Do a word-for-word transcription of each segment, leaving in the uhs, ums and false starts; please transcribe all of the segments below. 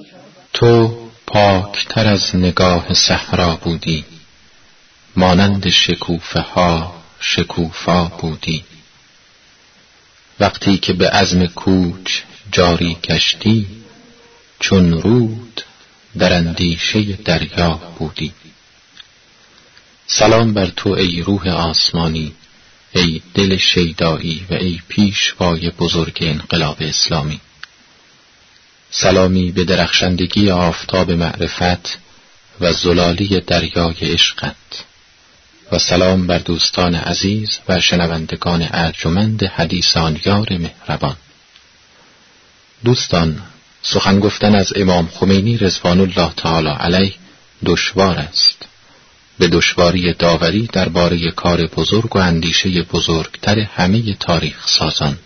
تو پاکتر از نگاه صحرا بودی، مانند شکوفه ها شکوفا بودی. وقتی که به عزم کوچ جاری گشتی، چون رود در اندیشه دریا بودی. سلام بر تو ای روح آسمانی، ای دل شیدایی و ای پیشوای بزرگ انقلاب اسلامی. سلامی به درخشندگی آفتاب معرفت و زلالی دریای عشقت، و سلام بر دوستان عزیز و شنوندگان ارجمند حدیث آن یار مهربان. دوستان، سخن گفتن از امام خمینی رضوان الله تعالی علیه دشوار است، به دشواری داوری درباره کار بزرگ و اندیشه بزرگتر همه تاریخ سازان،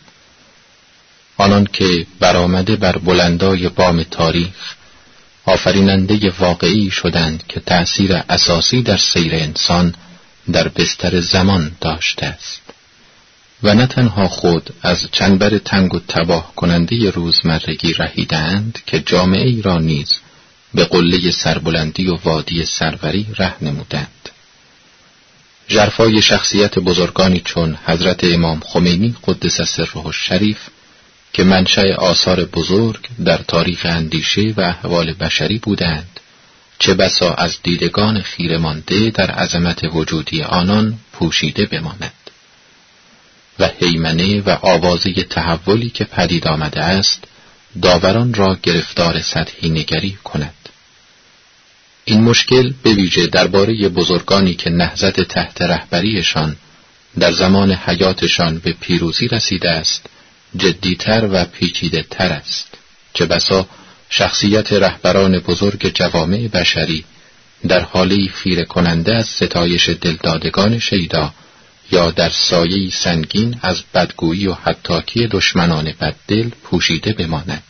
آنان که برآمده بر بلندای بام تاریخ آفریننده واقعی شدند که تأثیر اساسی در سیر انسان در بستر زمان داشته است و نه تنها خود از چنبر تنگ و تباه کننده روزمرگی رهیدند که جامعه ای را نیز به قله سربلندی و وادی سروری ره نمودند. ژرفای شخصیت بزرگانی چون حضرت امام خمینی قدس سره الشریف که منشأ آثار بزرگ در تاریخ اندیشه و احوال بشری بودند، چه بسا از دیدگان خیره مانده در عظمت وجودی آنان پوشیده بماند و هیمنه و آوازه تحولی که پدید آمده است داوران را گرفتار سطحی نگری کند. این مشکل به ویژه درباره بزرگانی که نهضت تحت رهبریشان در زمان حیاتشان به پیروزی رسیده است جدیتر و پیچیده تر است، چه بسا شخصیت رهبران بزرگ جوامع بشری در حالی خیره کننده از ستایش دلدادگان شیدا یا در سایه‌ای سنگین از بدگویی و حطاکی دشمنان بددل پوشیده بماند.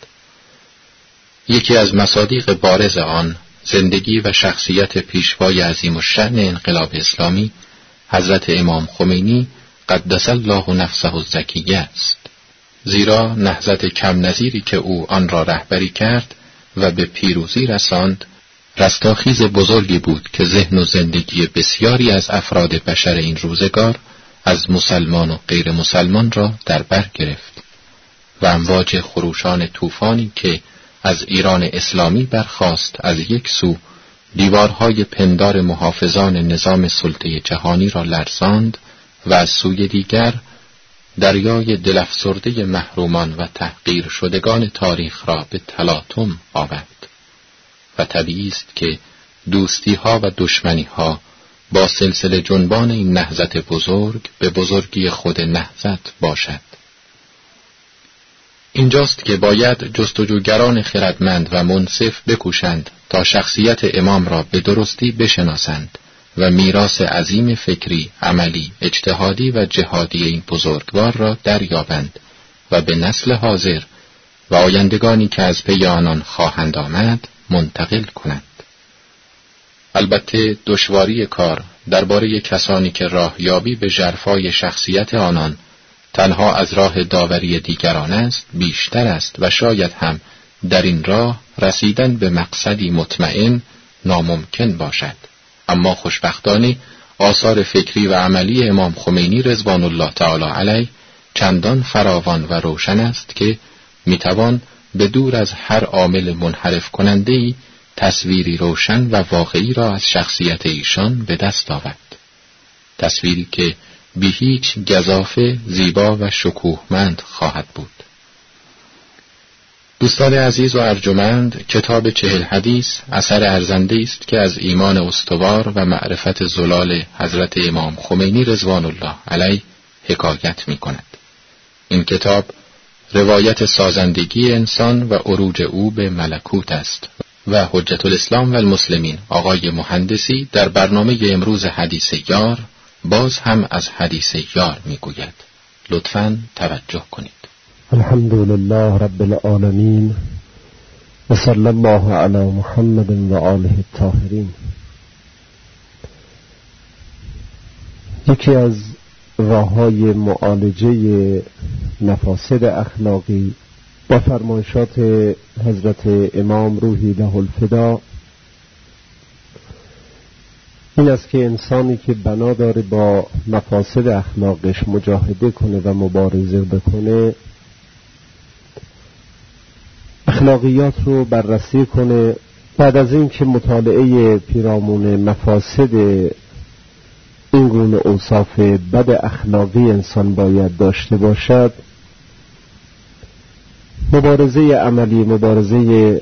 یکی از مصادیق بارز آن زندگی و شخصیت پیشوای عظیم الشأن انقلاب اسلامی حضرت امام خمینی قدس الله نفسه الزکیه است، زیرا نهضت کم نظیری که او آن را رهبری کرد و به پیروزی رساند رستاخیز بزرگی بود که ذهن و زندگی بسیاری از افراد بشر این روزگار از مسلمان و غیر مسلمان را در بر گرفت و امواج خروشان طوفانی که از ایران اسلامی برخاست از یک سو دیوارهای پندار محافظان نظام سلطه جهانی را لرزاند و از سوی دیگر دریای دلافسرده محرومان و تحقیر شدگان تاریخ را به تلاطم آورد و طبیعی است که دوستی ها و دشمنی ها با سلسله جنبان این نهضت بزرگ به بزرگی خود نهضت باشد. اینجاست که باید جستجوگران خردمند و منصف بکوشند تا شخصیت امام را به درستی بشناسند و میراث عظیم فکری، عملی، اجتهادی و جهادی این بزرگوار را دریابند و به نسل حاضر و آیندگانی که از پی آنان خواهند آمد منتقل کنند. البته دشواری کار درباره کسانی که راهیابی به ژرفای شخصیت آنان تنها از راه داوری دیگران است بیشتر است و شاید هم در این راه رسیدن به مقصدی مطمئن ناممکن باشد. اما خوشبختانه آثار فکری و عملی امام خمینی رضوان الله تعالی علیه چندان فراوان و روشن است که میتوان به دور از هر عامل منحرف کننده‌ای تصویری روشن و واقعی را از شخصیت ایشان به دست آورد، تصویری که بی هیچ گزافه زیبا و شکوهمند خواهد بود. دوستان عزیز و ارجمند، کتاب چهل حدیث اثر ارزنده است که از ایمان استوار و معرفت زلال حضرت امام خمینی رضوان الله علیه حکایت می کند. این کتاب روایت سازندگی انسان و عروج او به ملکوت است و حجت الاسلام و المسلمین آقای مهندسی در برنامه امروز حدیث یار باز هم از حدیث یار می گوید. لطفاً توجه کنید. الحمد لله رب العالمین و صلی الله علی محمد و آله الطاهرین. یکی از راه‌های معالجه مفاسد اخلاقی با فرمایشات حضرت امام روحی له الفدا این است که انسانی که بنا داره با مفاسد اخلاقش مجاهده کنه و مبارزه بکنه، اخلاقیات رو بررسی کنه، بعد از این که مطالعه پیرامون مفاسد این گونه اوصاف بد اخلاقی انسان باید داشته باشد، مبارزه عملی، مبارزه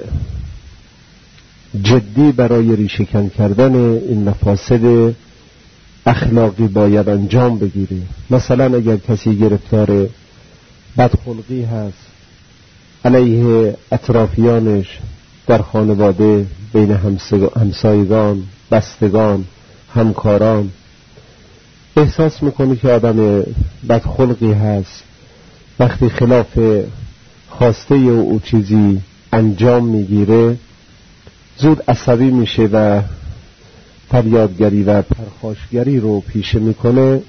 جدی برای ریشه‌کن کردن این مفاسد اخلاقی باید انجام بگیره. مثلا اگر کسی گرفتار بدخلقی هست علیه اطرافیانش در خانواده، بین همسایگان، بستگان، همکاران، احساس میکنه که آدم بدخلقی هست، وقتی خلاف خواسته او, او چیزی انجام میگیره زود عصبی میشه و فریادگری و پرخاشگری رو پیشه میکنه.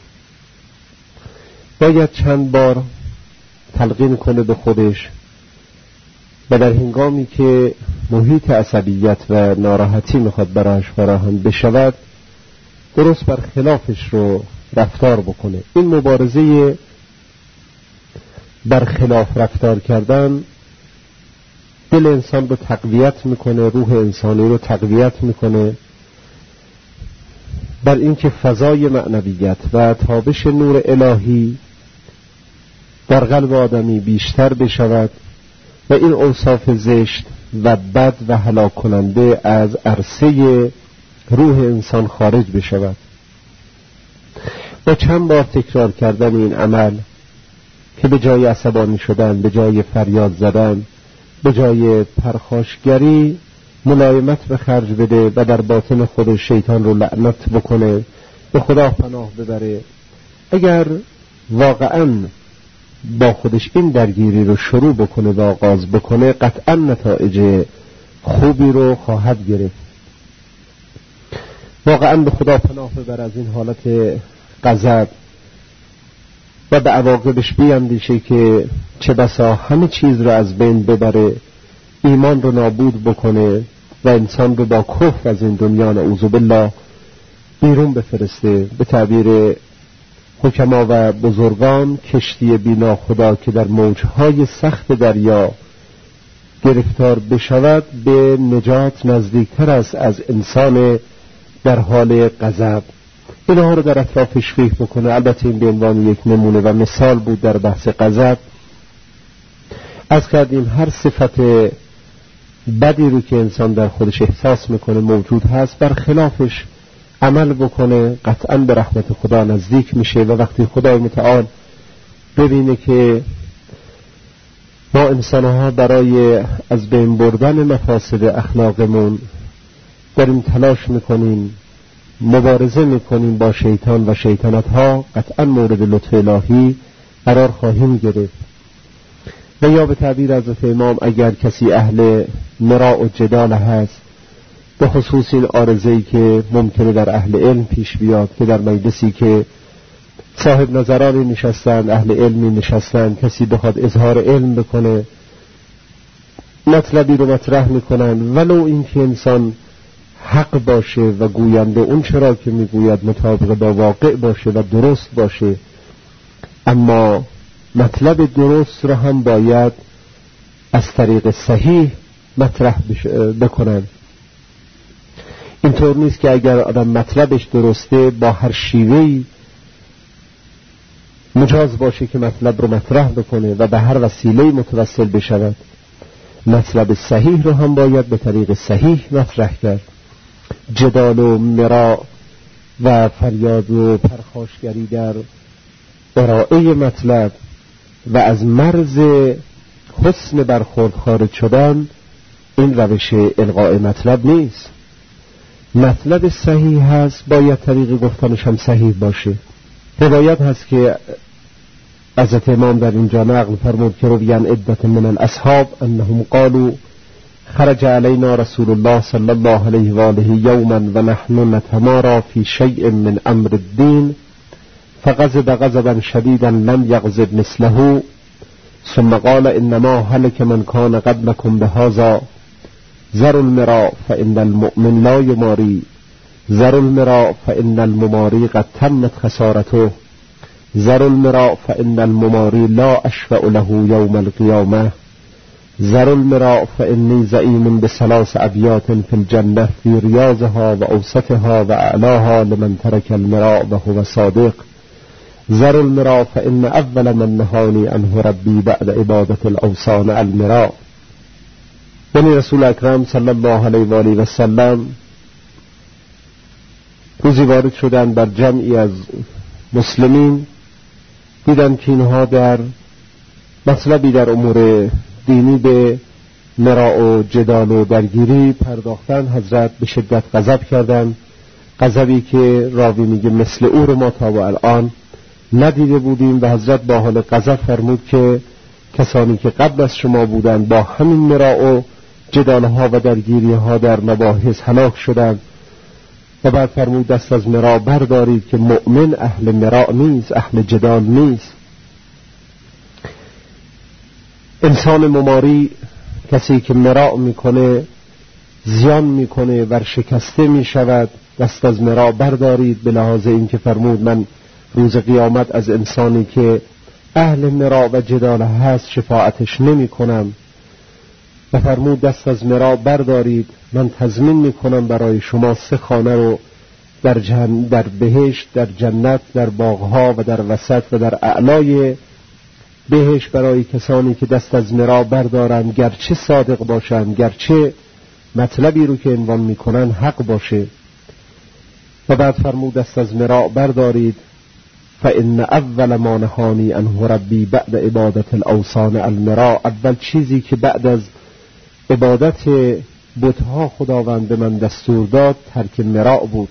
باید چند بار تلقین کنه به خودش و در هنگامی که محیط عصبیت و ناراحتی میخواد برایش فراهم بشود درست بر خلافش رو رفتار بکنه. این مبارزه بر خلاف رفتار کردن دل انسان رو تقویت میکنه، روح انسانی رو تقویت میکنه بر اینکه فضای معنویت و تابش نور الهی در قلب آدمی بیشتر بشود و این اوصاف زشت و بد و هلاک کننده از عرصه روح انسان خارج بشود. با چند بار تکرار کردن این عمل که به جای عصبانی شدن، به جای فریاد زدن، به جای پرخاشگری ملایمت به خرج بده و در باطن خود شیطان رو لعنت بکنه، به خدا پناه ببره. اگر واقعاً با خودش این درگیری رو شروع بکنه و آغاز بکنه قطعاً نتایج خوبی رو خواهد گرفت. واقعاً به خدا پناه ببر از این حالت غضب و به عواقبش بیندیشه که چه بسا همه چیز رو از بین ببره، ایمان رو نابود بکنه و انسان رو با کفر از این دنیا نعوذ بالله بیرون بفرسته. به تعبیر حکما و بزرگان کشتی بینا خدا که در موجهای سخت دریا گرفتار بشود به نجات نزدیکتر است از انسان در حال غضب. اینها رو در اطرافش فکر بکنه. البته این به عنوان یک نمونه و مثال بود در بحث غضب. از کردیم هر صفت بدی رو که انسان در خودش احساس میکنه موجود هست، بر خلافش عمل بکنه قطعاً به رحمت خدا نزدیک میشه و وقتی خدای متعال ببینه که ما انسانها برای از بین بردن مفاسد اخلاقمون داریم تلاش میکنیم، مبارزه میکنیم با شیطان و شیطنت ها، قطعا مورد لطف الهی قرار خواهیم گرفت. و یا به تعبیر حضرت امام اگر کسی اهل مراء و جدال هست، به خصوص این عارضه‌ای که ممکنه در اهل علم پیش بیاد که در مجلسی که صاحب نظرانی نشستن، اهل علمی نشستن، کسی بخواد اظهار علم بکنه، مطلبی رو مطرح میکنن ولو این که انسان حق باشه و گوینده اون چرا که میگوید مطابق با واقع باشه و درست باشه، اما مطلب درست رو هم باید از طریق صحیح مطرح بکنن. اینطور نیست که اگر آدم مطلبش درسته با هر شیوهی مجاز باشه که مطلب رو مطرح بکنه و به هر وسیله متوسل بشود. مطلب صحیح رو هم باید به طریق صحیح مطرح کرد. جدال و مراء و فریاد و پرخاشگری در ارائه مطلب و از مرز حسن برخورد خارج شدن این روش القاء مطلب نیست. مطلب صحیح هست، باید طریق گفتنش هم صحیح باشه. روایت هست که حضرت امام در اینجا نقل فرمود که رویان عدت من الاصحاب انهم قالوا خرج علینا رسول الله صلی الله علیه و آله یوما و نحن نتمارا فی شیء من امر الدین فغضب غضبا شدیدا لم یغضب مثله ثم قال انما هلك من كان قبلكم بهذا ذروا المراء فإن المؤمن لا يماري ذروا المراء فإن المماري قد تمت خسارته ذروا المراء فإن المماري لا أشفع له يوم القيامة ذروا المراء فإني زعيم بثلاث أبيات في الجنة في رياضها وأوسطها وأعلاها لمن ترك المراء وهو صادق ذروا المراء فإن أول من نهاني عنه ربي بعد عبادة الأوثان المراء. یعنی رسول اکرم صلی الله علیه و آله و سلم روزی وارد شدن بر جمعی از مسلمین، دیدن که اینها در مطلبی در امور دینی به مراء و جدال و درگیری پرداختن. حضرت به شدت غضب کردند، غضبی که راوی میگه مثل او رو ما تا و الان ندیده بودیم، و حضرت با حال غضب فرمود که کسانی که قبل از شما بودند با همین مراء و جدالها و درگیریها در مباحث هلاک شدند. و بعد فرمود دست از مراء بردارید که مؤمن اهل مراء نیست، اهل جدال نیست. انسان مماری کسی که مراء میکنه زیان میکنه، ورشکسته میشود. دست از مراء بردارید به لحاظ این که فرمود من روز قیامت از انسانی که اهل مراء و جدال هست شفاعتش نمی کنم. و فرمود دست از مراء بردارید، من تضمین می کنم برای شما سه خانه رو در, جن... در بهشت، در جنت، در باغها و در وسط و در اعلای بهشت برای کسانی که دست از مراء بردارن، گرچه صادق باشن، گرچه مطلبی رو که عنوان می کنن حق باشه. و بعد فرمود دست از مراء بردارید فإن اول ما نهانی عنه ربی بعد عبادت الاوثان المراء، اول چیزی که بعد از عبادت بتها خداوند به من دستور داد ترک مراء بود.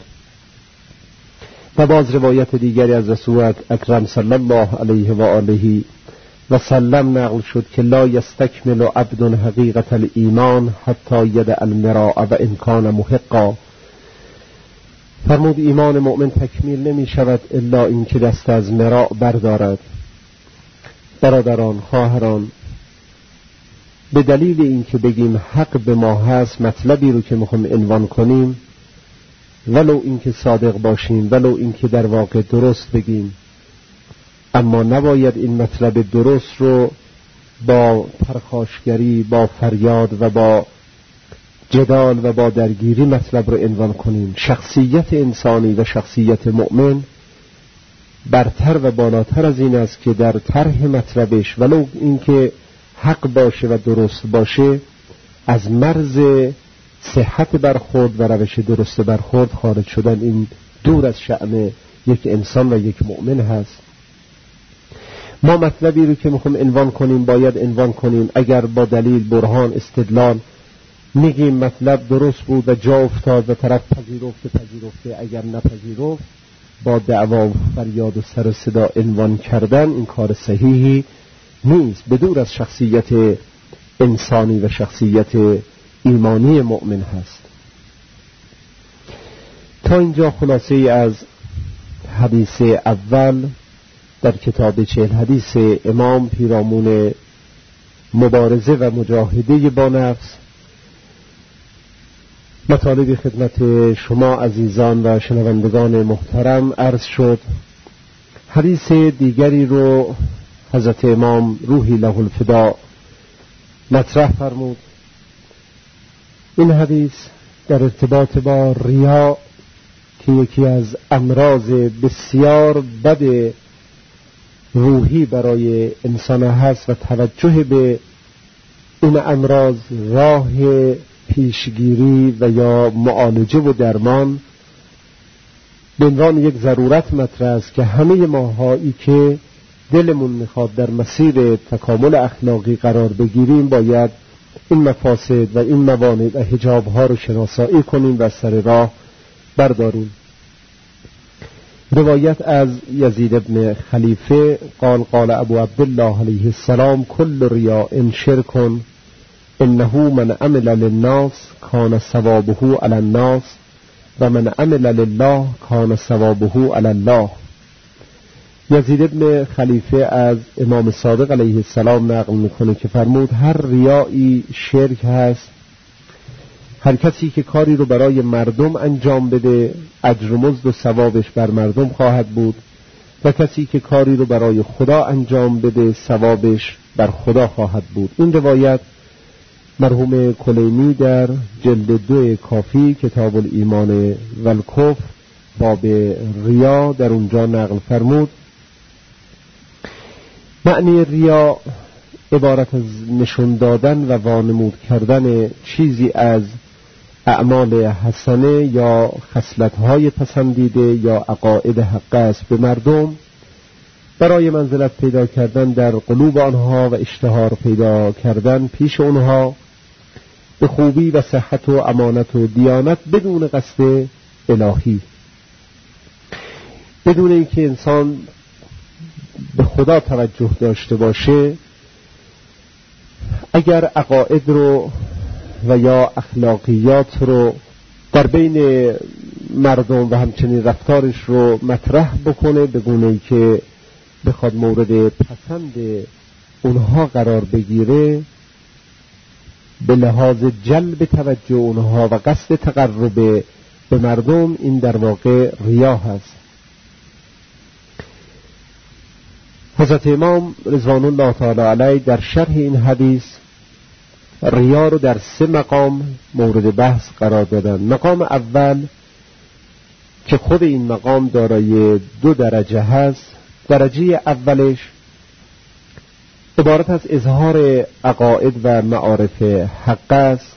و باز روایت دیگری از رسول اکرم صلی الله علیه و آله و سلم نقل شد که لا یستکمل عبد حقیقت الایمان حتی یدع المراء و ان کان محقا. فرمود ایمان مؤمن تکمیل نمی شود الا این که دست از مراء بردارد. برادران، خواهران، به دلیل این که بگیم حق به ما هست، مطلبی رو که میخوام عنوان کنیم، ولو این که صادق باشیم، ولو این که در واقع درست بگیم، اما نباید این مطلب درست رو با پرخاشگری، با فریاد و با جدال و با درگیری مطلب رو عنوان کنیم. شخصیت انسانی و شخصیت مؤمن برتر و بالاتر از این است که در طرح مطلبش ولو اینکه حق باشه و درست باشه از مرز صحت برخورد و روش درست برخورد خارج شدن. این دور از شأن یک انسان و یک مؤمن هست. ما مطلبی رو که میخوام عنوان کنیم باید عنوان کنیم اگر با دلیل، برهان، استدلال میگیم مطلب درست بود و جا افتاد و طرف پذیرفته پذیرفته اگر نپذیرفت با دعوا و فریاد و سر و صدا عنوان کردن این کار صحیحی نیست، بدور از شخصیت انسانی و شخصیت ایمانی مؤمن هست. تا اینجا خلاصه از حدیث اول در کتاب چهل حدیث امام پیرامون مبارزه و مجاهده با نفس. مطالب خدمت شما عزیزان و شنوندگان محترم عرض شد. حدیث دیگری رو حضرت امام روحی له الفدا مطرح فرمود. این حدیث در ارتباط با ریا که یکی از امراض بسیار بد روحی برای انسان هست و توجه به این امراض راه پیشگیری و یا معالجه و درمان به عنوان یک ضرورت مطرح است که همه ماهایی که دلمون میخواد در مسیر تکامل اخلاقی قرار بگیریم باید این مفاسد و این موانع و حجابها رو شناسایی کنیم و سر راه برداریم. روایت از یزید ابن خلیفه قال قال ابو عبدالله علیه السلام کل ریاء شرک انه من عمل للناس کان ثوابه علی الناس و من عمل لله کان ثوابه علی الله. یزید ابن خلیفه از امام صادق علیه السلام نقل میکنه که فرمود هر ریایی شرک هست. هر کسی که کاری رو برای مردم انجام بده اجر و مزد و ثوابش بر مردم خواهد بود و کسی که کاری رو برای خدا انجام بده ثوابش بر خدا خواهد بود. این روایت مرحوم کلینی در جلد دو کافی کتاب الایمان و الکفر باب ریا در اونجا نقل فرمود. معنی ریا عبارت از نشون دادن و وانمود کردن چیزی از اعمال حسنه یا خصلت‌های پسندیده یا عقاید حق است به مردم برای منزلت پیدا کردن در قلوب آنها و اشتهار پیدا کردن پیش آنها به خوبی و صحت و امانت و دیانت بدون قصد الهی، بدون اینکه انسان به خدا توجه داشته باشه. اگر عقاید رو و یا اخلاقیات رو در بین مردم و همچنین رفتارش رو مطرح بکنه به گونه‌ای که بخواد مورد پسند اونها قرار بگیره، به لحاظ جلب توجه اونها و قصد تقرب به مردم، این در واقع ریا هست. حضرت امام رضوان الله تعالی علیه در شرح این حدیث ریا رو در سه مقام مورد بحث قرار دادن. مقام اول که خود این مقام دارای دو درجه هست. درجه اولش عبارت از اظهار عقاید و معارف حق است،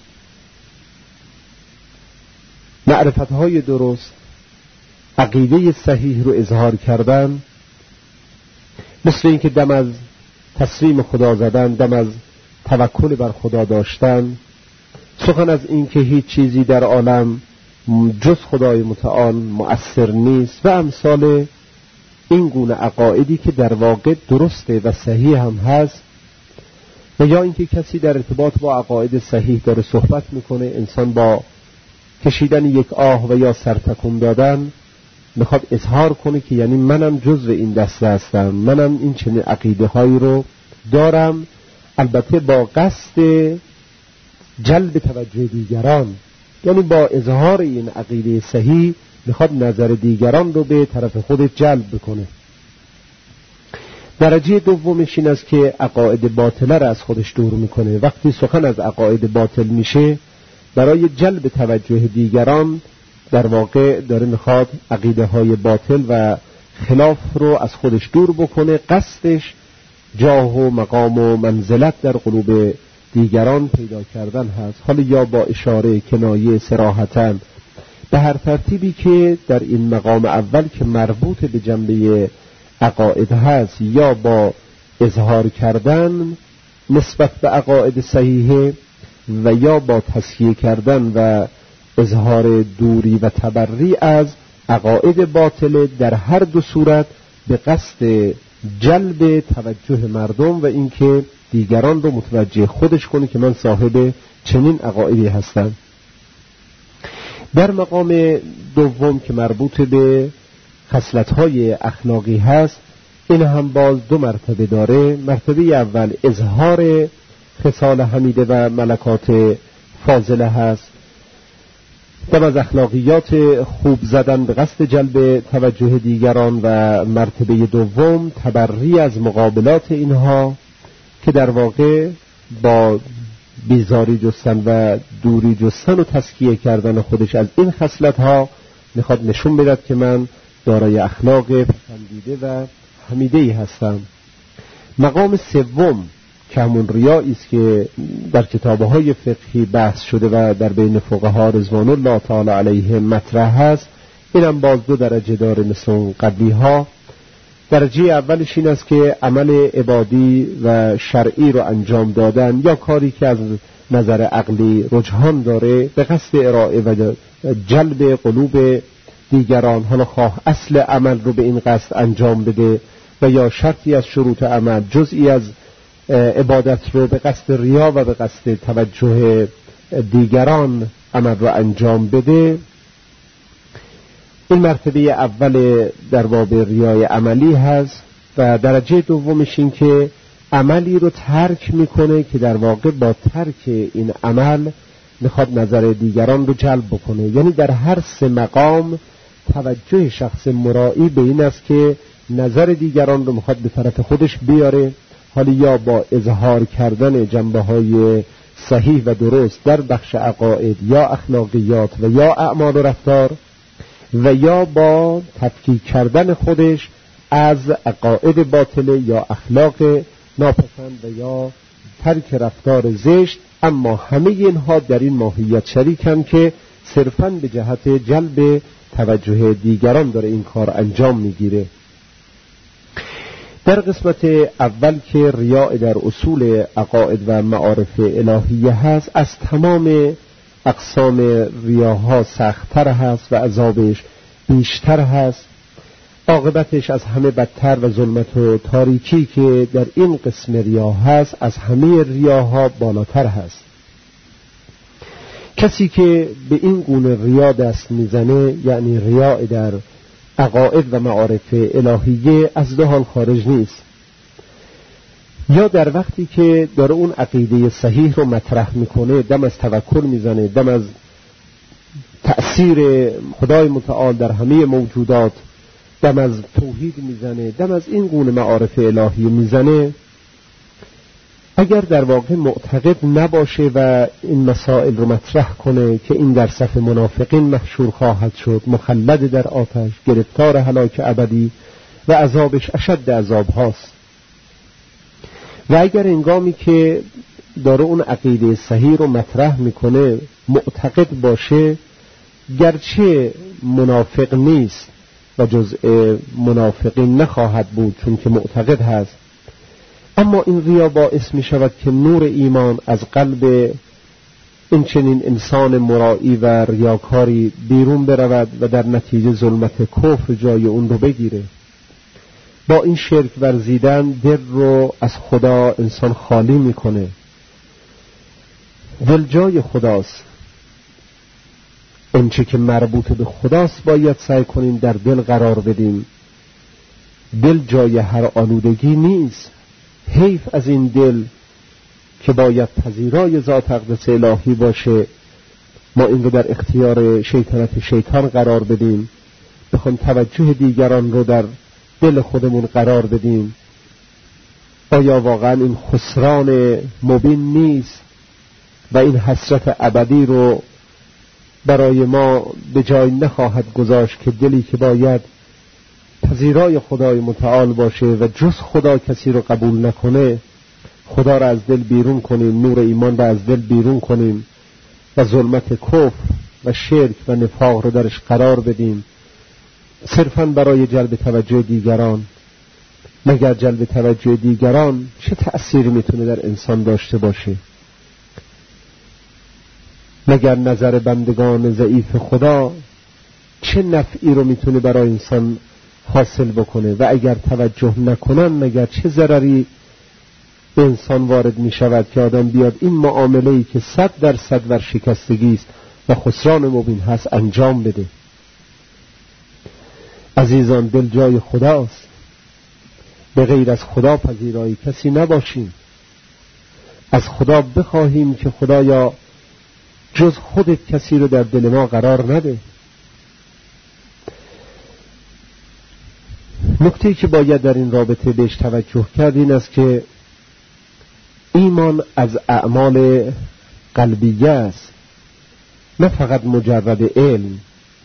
معرفتهای درست، عقیده صحیح رو اظهار کردن، مثل این که دم از تسلیم خدا زدن، دم از توکل بر خدا داشتن، سخن از این که هیچ چیزی در عالم جز خدای متعال مؤثر نیست و امثال این گونه عقایدی که در واقع درسته و صحیح هم هست. و یا اینکه کسی در ارتباط با عقاید صحیح داره صحبت میکنه، انسان با کشیدن یک آه و یا سرتکون دادن میخواد اظهار کنه که یعنی منم جزو این دسته هستم، منم این چنین عقیده هایی رو دارم، البته با قصد جلب توجه دیگران، یعنی با اظهار این عقیده صحیح میخواد نظر دیگران رو به طرف خود جلب بکنه. درجه دومش این است که عقاید باطله را از خودش دور میکنه. وقتی سخن از عقاید باطل میشه برای جلب توجه دیگران در واقع داره میخواد عقیده های باطل و خلاف رو از خودش دور بکنه، قصدش جاه و مقام و منزلت در قلوب دیگران پیدا کردن هست، حالا یا با اشاره، کنایه، صراحتاً، به هر ترتیبی که در این مقام اول که مربوط به جنبه عقاید هست، یا با اظهار کردن نسبت به عقاید صحیحه و یا با تسکیه کردن و اظهار دوری و تبری از عقاید باطله، در هر دو صورت به قصد جلب توجه مردم و اینکه دیگران رو متوجه خودش کنه که من صاحب چنین عقایدی هستم. در مقام دوم که مربوط به خصلت‌های اخلاقی هست، این هم باز دو مرتبه داره. مرتبه اول اظهار خصال حمیده و ملکات فاضله هست، دم از اخلاقیات خوب زدن به قصد جلب توجه دیگران، و مرتبه دوم تبری از مقابلات اینها که در واقع با بیزاری جستن و دوری جستن و تزکیه کردن خودش از این خصلت‌ها میخواد نشون بدهد که من دارای اخلاق پسندیده و حمیده‌ای هستم. مقام سوم که همون ریایی است که در کتاب‌های فقهی بحث شده و در بین فقها رضوان الله تعالی علیهم مطرح هست، اینم باز دو درجه داره مثل اون قبلی‌ها. درجه اولش این است که عمل عبادی و شرعی رو انجام دادن یا کاری که از نظر عقلی رجحان داره به قصد ارائه و جلب قلوب دیگران، حالا خواه اصل عمل رو به این قصد انجام بده و یا شرطی از شروط عمل، جزئی از عبادت رو به قصد ریا و به قصد توجه دیگران عمل رو انجام بده. این مرتبه اول در باب ریای عملی هست و درجه دومش این که عملی رو ترک میکنه که در واقع با ترک این عمل میخواد نظر دیگران رو جلب بکنه. یعنی در هر سه مقام توجه شخص مرایی به این است که نظر دیگران رو میخواد به طرف خودش بیاره، حالا یا با اظهار کردن جنبه‌های صحیح و درست در بخش عقاید یا اخلاقیات و یا اعمال و رفتار، و یا با تفکیک کردن خودش از عقاید باطله یا اخلاق ناپسند و یا ترک رفتار زشت. اما همه اینها در این ماهیت شریکن که صرفاً به جهت جلب توجه دیگران داره این کار انجام میگیره. در قسمت اول که ریاء در اصول عقاید و معارف الهیه هست، از تمام اقسام ریاها سخت‌تر هست و عذابش بیشتر هست. عاقبتش از همه بدتر و ظلمت و تاریکی که در این قسم ریا هست از همه ریاها بالاتر هست. کسی که به این گونه ریا دست میزنه، یعنی ریاء در عقاید و معارف الهیه، از دو حال خارج نیست. یا در وقتی که داره اون عقیده صحیح رو مطرح میکنه، دم از توکل میزنه، دم از تأثیر خدای متعال در همه موجودات، دم از توحید میزنه، دم از این گونه معارف الهی میزنه، اگر در واقع معتقد نباشه و این مسائل رو مطرح کنه که این در صف منافقین محشور خواهد شد، مخلد در آتش، گرفتار هلاک ابدی و عذابش اشد عذاب هاست، و اگر انگامی که داره اون عقیده صحیح رو مطرح میکنه معتقد باشه، گرچه منافق نیست و جزء منافقین نخواهد بود چون که معتقد هست، اما این ریا باعث می شود که نور ایمان از قلب این چنین انسان مرایی و ریاکاری بیرون برود و در نتیجه ظلمت کفر جای اون رو بگیره. با این شرک ورزیدن دل رو از خدا انسان خالی میکنه. دل جای خداست، اونچه که مربوط به خداست باید سعی کنیم در دل قرار بدیم. دل جای هر آلودگی نیست. حیف از این دل که باید پذیرای ذات اقدس الهی باشه، ما این رو در اختیار شیطنت شیطان قرار بدیم، بخوام توجه دیگران رو در دل خودمون قرار بدیم. آیا واقعا این خسران مبین نیست و این حسرت ابدی رو برای ما به جای نخواهد گذاشت که دلی که باید پذیرای خدای متعال باشه و جز خدا کسی رو قبول نکنه، خدا رو از دل بیرون کنیم، نور ایمان رو از دل بیرون کنیم و ظلمت کفر و شرک و نفاق رو درش قرار بدیم، صرفاً برای جلب توجه دیگران. مگر جلب توجه دیگران چه تأثیری میتونه در انسان داشته باشه؟ مگر نظر بندگان ضعیف خدا چه نفعی رو میتونه برای انسان حاصل بکنه؟ و اگر توجه نکنن مگر چه ضرری به انسان وارد میشود که آدم بیاد این معامله‌ای که صد درصد ورشکستگی است و خسران مبین هست انجام بده؟ عزیزان، دل جای خداست. به غیر از خدا پذیرایی کسی نباشیم. از خدا بخواهیم که خدایا جز خودت کسی رو در دل ما قرار نده. نکته‌ای که باید در این رابطه بهش توجه کرد این است که ایمان از اعمال قلبیه است، نه فقط مجرد علم.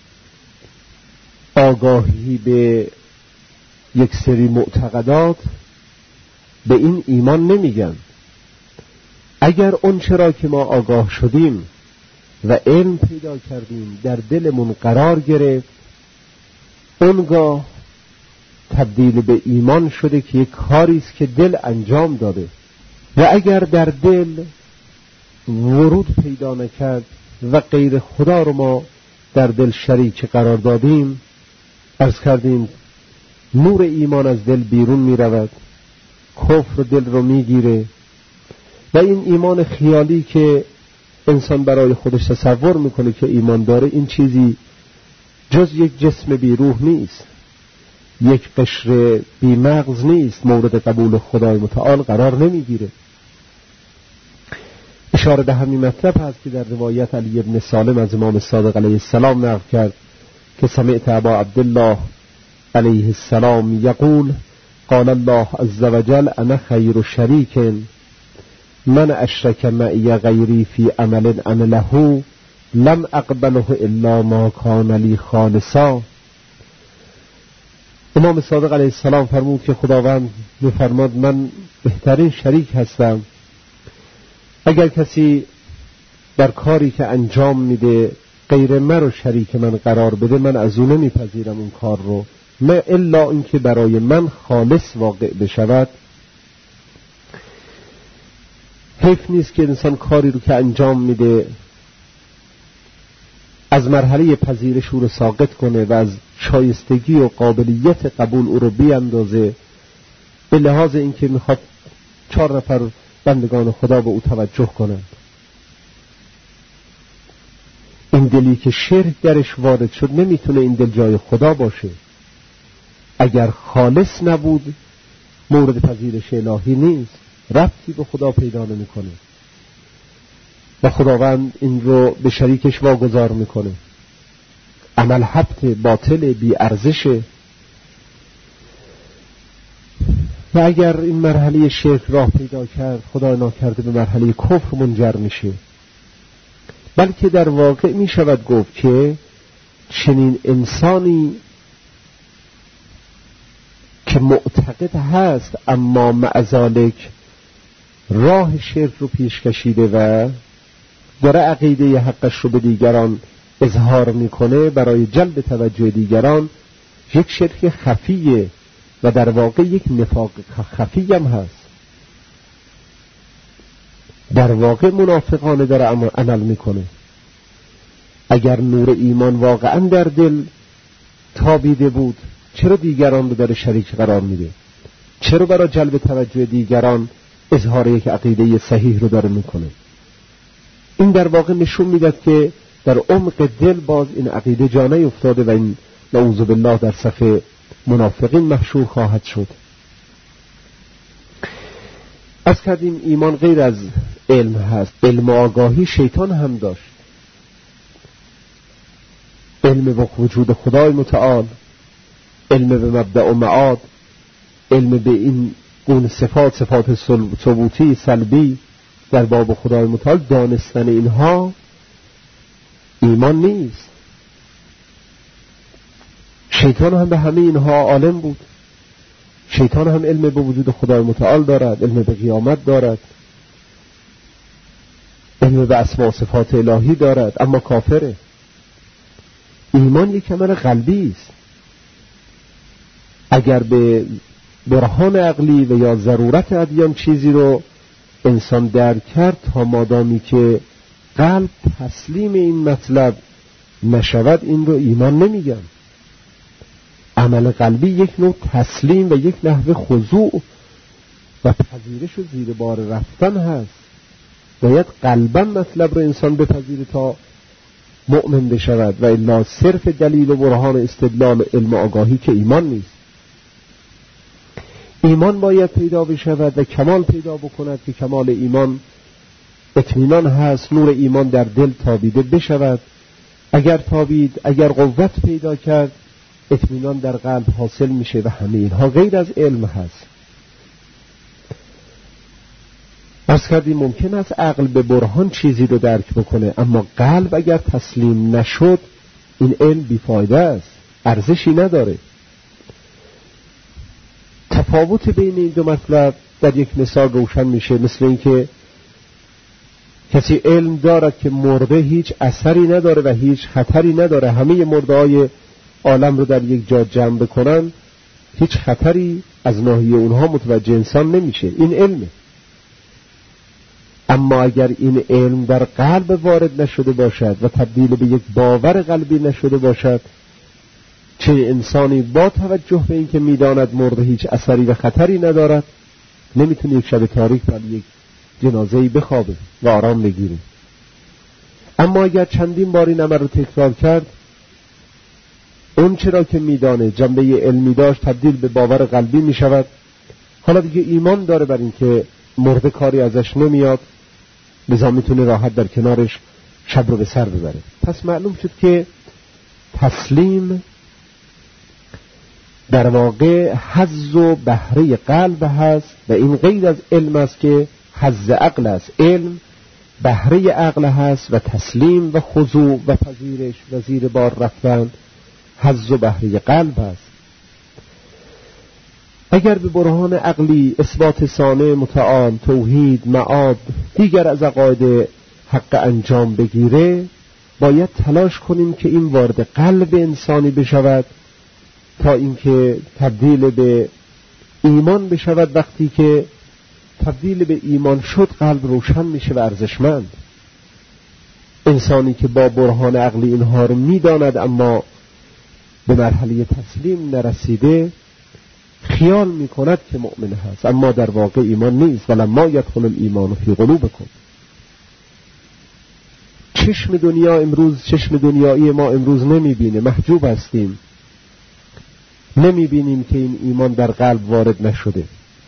آگاهی به یک سری معتقدات به این ایمان نمیگن. اگر اون چرا که ما آگاه شدیم و علم پیدا کردیم در دلمون قرار گرفت، اونگاه تبدیل به ایمان شده که یک کاری است که دل انجام داده. و اگر در دل ورود پیدا نکرد و غیر خدا رو ما در دل شریک قرار دادیم، عرض کردیم نور ایمان از دل بیرون می رود، کفر دل رو می گیره و این ایمان خیالی که انسان برای خودش تصور میکنه که ایمان داره، این چیزی جز یک جسم بی روح نیست، یک قشر بی مغز نیست، مورد قبول خدای متعال قرار نمیگیره. اشاره به همین مطلب هست که در روایت علی ابن سالم از امام صادق علیه السلام نقل کرد که سمعت ابا عبدالله علیه السلام یقول قال الله عز وجل انا خیر شریک من اشرک معی غیری فی عمل عمله لم اقبله الا ما کان لی خالصا. امام صادق علیه السلام فرمود که خداوند می‌فرماد من بهترین شریک هستم، اگر کسی در کاری که انجام میده غیر من رو شریک من قرار بده، من از اون نمیپذیرم اون کار رو، من الا اینکه برای من خالص واقع بشود. حیف نیست که انسان کاری رو که انجام میده از مرحله پذیرش او رو ساقط کنه و از شایستگی و قابلیت قبول او رو بیاندازه، به لحاظ اینکه میخواد چهار نفر بندگان خدا به او توجه کنند. این دلی که شرک درش وارد شد نمیتونه این دل جای خدا باشه. اگر خالص نبود مورد پذیرش الهی نیست، ربطی به خدا پیدا نمیکنه و خداوند این رو به شریکش واگذار میکنه. عمل حبت باطل بی ارزشه و اگر این مرحله شرک راه پیدا کرد، خدا ناکرده به مرحله کفر منجر میشه. بلکه در واقع میشود گفت که چنین انسانی که معتقد هست اما مع ذالک راه شرک رو پیش کشیده و داره عقیده حقش رو به دیگران اظهار میکنه برای جلب توجه دیگران، یک شرک خفیه و در واقع یک نفاق خفی هم هست. در واقع منافقانه داره عمل میکنه. اگر نور ایمان واقعا در دل تابیده بود، چرا دیگران رو داره شریک قرار میده؟ چرا برای جلب توجه دیگران اظهار یک عقیده صحیح رو داره میکنه؟ این در واقع نشون میداد که در عمق دل باز این عقیده جا نیفتاده و این نعوذ بالله در صف منافقین محشور خواهد شد. از کردیم ایمان غیر از علم هست. علم و آگاهی شیطان هم داشت. علم به وجود خدای متعال، علم به مبدأ و معاد، علم به این گونه صفات، صفات ثبوتی سلبی در باب خدای متعال، دانستن اینها ایمان نیست. شیطان هم به همه اینها عالم بود. شیطان هم علم به وجود خدای متعال دارد، علم به قیامت دارد، علم به اسماء و صفات الهی دارد، اما کافره. ایمان یک عمل قلبی است. اگر به برهان عقلی و یا ضرورت ادیان چیزی رو انسان درک کرد، تا مادامی که قلب تسلیم این مطلب نشود این رو ایمان نمیگن. عمل قلبی یک نوع تسلیم و یک نحوه خضوع و پذیرش و زیر بار رفتن هست. باید قلبا مطلب رو انسان بپذیره تا مؤمن بشود و الا صرف دلیل و برهان استدلال علم و آگاهی که ایمان نیست. ایمان باید پیدا بشود و کمال پیدا بکند که کمال ایمان اطمینان هست. نور ایمان در دل تابیده بشود. اگر تابید، اگر قوت پیدا کرد، اطمینان در قلب حاصل میشه و همه اینها غیر از علم هست. عرض کردیم ممکن است عقل به برهان چیزی رو درک بکنه، اما قلب اگر تسلیم نشد این علم بیفایده است، ارزشی نداره. تفاوت بین این دو مطلب در یک مثال روشن میشه، مثل اینکه کسی علم دارد که مرده هیچ اثری نداره و هیچ خطری نداره، همه مرده‌های عالم رو در یک جا جمع بکنن، هیچ خطری از ناحیه اونها متوجه انسان نمیشه. این علمه. اما اگر این علم در قلب وارد نشده باشد و تبدیل به یک باور قلبی نشده باشد، چه انسانی با توجه به اینکه میداند مرده هیچ اثری و خطری ندارد، نمیتونه یک شب تاریک بر یک جنازه‌ای بخوابه و آرام بگیره. اما اگر چندین بار این عمل رو تکرار کرد، اون چرا که میدانه جنبه علمی داشت تبدیل به باور قلبی می شود. حالا دیگه ایمان داره بر این که مرده کاری ازش نمیاد، لذا میتونه راحت در کنارش شب رو به سر ببره. پس معلوم شد که تسلیم در واقع حظ و بهره قلب هست و این غیر از علم است که حظ عقل است. علم بهره عقل هست و تسلیم و خضوع و پذیرش و زیر بار رفتن حظ و بهره قلب است. اگر به برهان عقلی اثبات صانع متعال، توحید، معاد، دیگر از عقاید حق انجام بگیره، باید تلاش کنیم که این وارد قلب انسانی بشود تا اینکه تبدیل به ایمان بشود. وقتی که تبدیل به ایمان شد قلب روشن میشه و ارزشمند. انسانی که با برهان عقلی اینها رو میداند اما به مرحله تسلیم نرسیده خیال میکند که مؤمن هست اما در واقع ایمان نیست. ولما یدخل الایمان فی قلوبکم. چشم دنیا امروز، چشم دنیایی ما امروز نمیبینه، محجوب هستیم، نمیبینیم که این ایمان در قلب وارد نشده.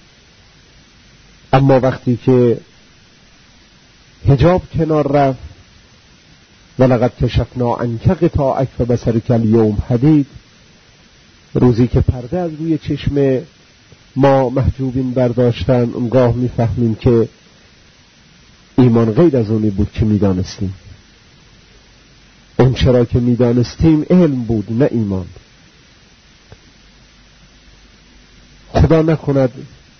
اما وقتی که حجاب کنار رفت ولقد کشفنا عنک غطاءک فبصرک الیوم حدید، روزی که پرده از روی چشم ما محجوبین برداشتن، اونگاه میفهمیم که ایمان غیر از اونی بود که میدانستیم. اون چرا که میدانستیم علم بود نه ایمان. خدا نکند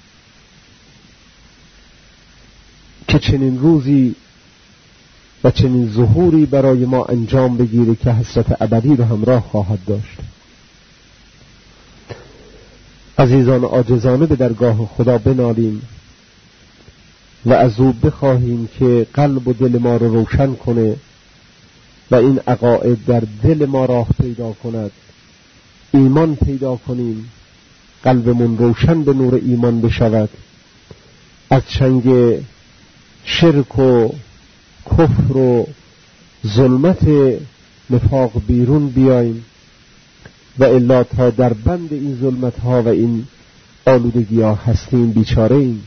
که چنین روزی و چنین ظهوری برای ما انجام بگیره که حسرت ابدی رو همراه خواهد داشت. عزیزان، عاجزانه به درگاه خدا بنالیم و از او بخواهیم که قلب و دل ما رو روشن کنه و این عقاید در دل ما راه پیدا کند، ایمان پیدا کنیم، قلبمون روشن به نور ایمان بشود، از چنگ شرک و کفر و ظلمت نفاق بیرون بیاییم و الا تا در بند این ظلمت ها و این آلودگی ها هستیم بیچاره ایم.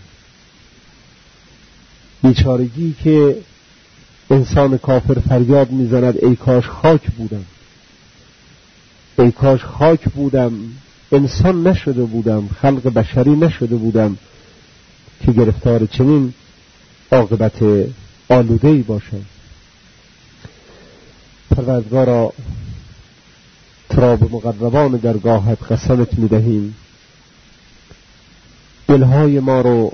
بیچارگی که انسان کافر فریاد میزند ای کاش خاک بودم، ای کاش خاک بودم، انسان نشده بودم، خلق بشری نشده بودم که گرفتار چنین عاقبت آلوده‌ای باشم. پروردگارا، ترا به مقربان درگاهت قسمت میدهیم دلهای ما رو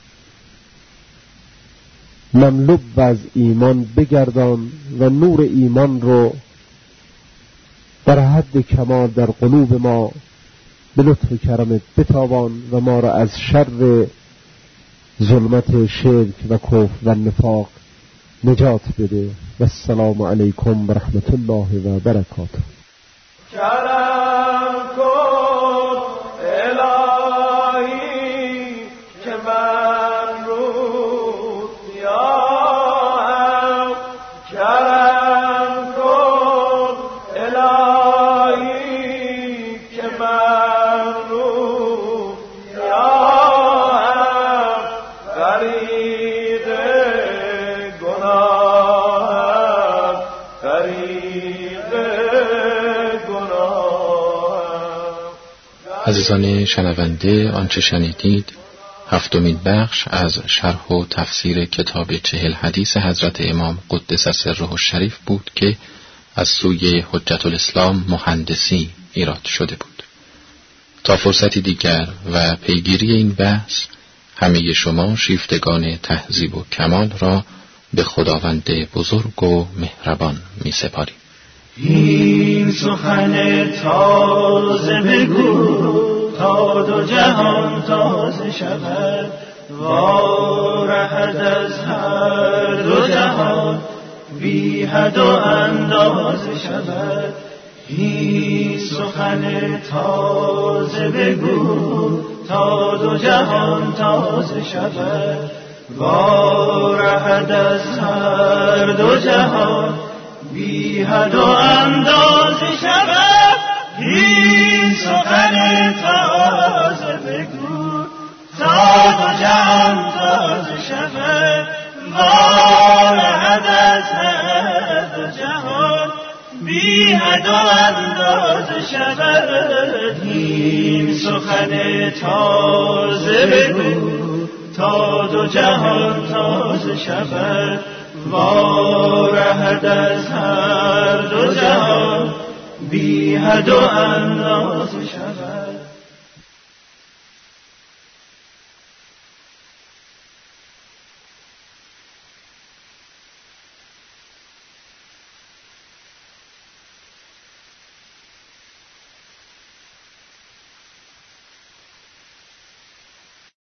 مملو از ایمان بگردان و نور ایمان رو در حد کمال در قلوب ما به لطف و کرمت بتابان و ما را از شر ظلمت شرک و کفر و نفاق نجات بده. و السلام علیکم و رحمت الله و برکاته. کرم کن الهی که من رو سیاهم، کرم کن الهی که من رو سیاهم، غریق گناهم، غریق عزیزان شنونده، آنچه شنیدید هفتمین بخش از شرح و تفسیر کتاب چهل حدیث حضرت امام قدس سره الشریف بود که از سوی حجت الاسلام مهندسی ایراد شده بود. تا فرصتی دیگر و پیگیری این بحث، همه شما شیفتگان تهذیب و کمال را به خداوند بزرگ و مهربان می سپاریم. این سخن تازه بگو تا دو جهان تازه شود، وارهد از هر دو جهان بی حد و اندازه شود. این سخن تازه بگو تا دو جهان تازه شود، وارهد از هر دو جهان بی حد و اندازه شود. سخن تازه بگو تا دو جهان تازه شود وارهد از هر دو جهان بی حد و اندازه شود این سخن تازه بگو تا دو جهان تازه شود وارهد از هر دو جهان بی حد و اندازه